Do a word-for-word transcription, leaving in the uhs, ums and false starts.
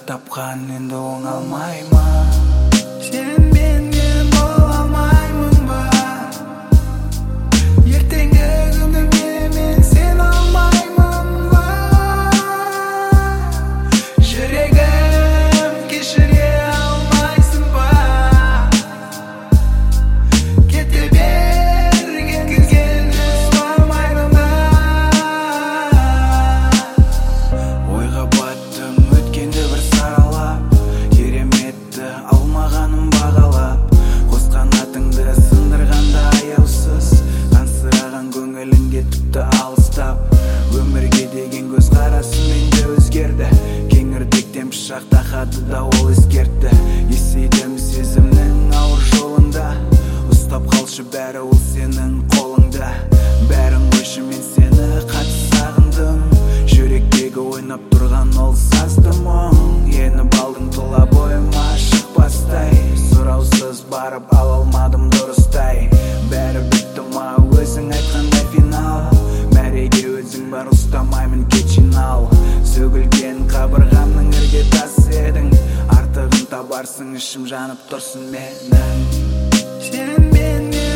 тапқан енді оңалмай ма? Сен менен бола алмаймын ба? Ертеңгі күніңе мен сен алмаймын ба? Жүрегім кешіре алмайсың ба? Кете берген кезгені сұрамаймын ба? Ойға баттым өткенді бір саралап, кереметті алмағаным бағалап, қос қанатыңды сындырғанда аяусыз, қансыраған көңіліңде тіпті алыстап. Өмірге деген көз қарасы менде өзгерді, кеңірдектен пышақ тақады да ол ескертті. Есейдім сезімнің ауыр жолында, ұстап қалшы бәрі ол сенің қолыңда. Бәрін қойшы мен сені қатты сағындым, жүректегі ойнап тұрған ол сазды мұң. Еніп алдың тұла бойыма шықпастай, сұраусыз барып ала алмадым дұрыстай. Бәрі бітті ма өзің айтқандай финал, мәреге өзің бар ұстамаймын кетчинал. Сөгілген қабырғамның ірге тасы едің, артығын табарсың ішім жанып тұрсын менің. Сен менен